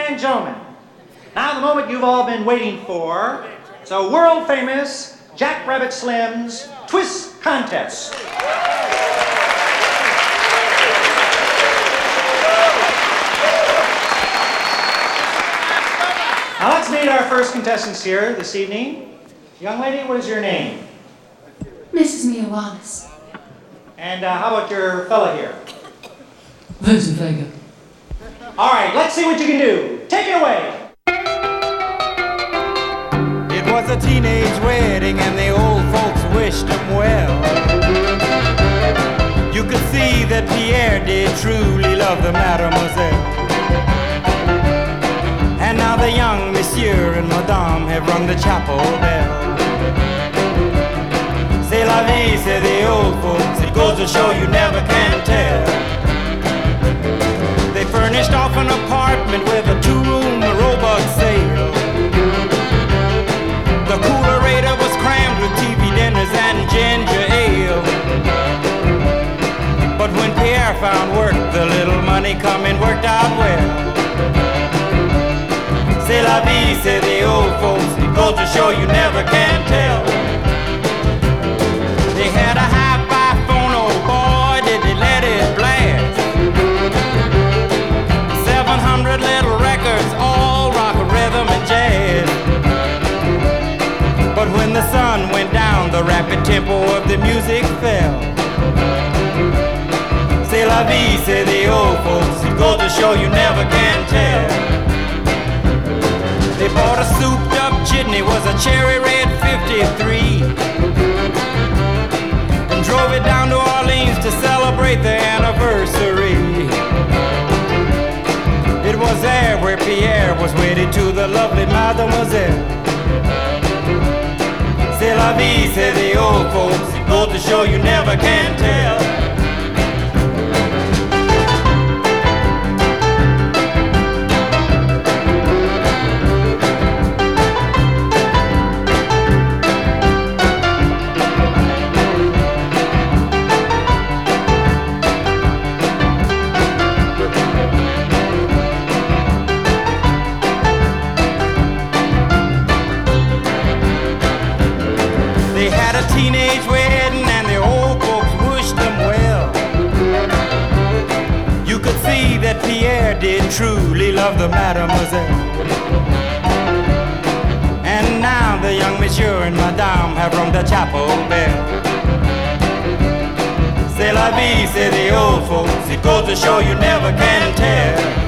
and gentlemen, now the moment you've all been waiting for. It's a world-famous Jack Rabbit Slim's Twist Contest. Now let's meet our first contestants here this evening. Young lady, what is your name? Mrs. Mia Wallace. And how about your fella here? Vincent Vega. All right, let's see what you can do. Take it away. It was a teenage wedding and the old folks wished him well. You could see that Pierre did truly love the mademoiselle. And now the young monsieur and madame have rung the chapel bell. C'est la vie, say the old folks, it goes to show you never can tell. They furnished off an apartment with a two-room robot sale. The coolerator was crammed with TV dinners and ginger ale. But when Pierre found work, the little money coming worked out well. C'est la vie, say the old folks, it goes to show you never can tell. They had a hi-fi phone, oh boy, did they let it blast. 700 little records, all rock, rhythm, and jazz. But when the sun went down, the rapid tempo of the music fell. C'est la vie, say the old folks, it goes to show you never can tell. They bought a souped-up chitney, was a cherry red 53, and drove it down to Orleans to celebrate their anniversary. It was there where Pierre was wedded to the lovely mademoiselle. C'est la vie, say the old folks, it goes to show you never can tell. Teenage wedding and the old folks wished them well. You could see that Pierre did truly love the mademoiselle. And now the young monsieur and madame have rung the chapel bell. C'est la vie, say the old folks, it goes to show you never can tell.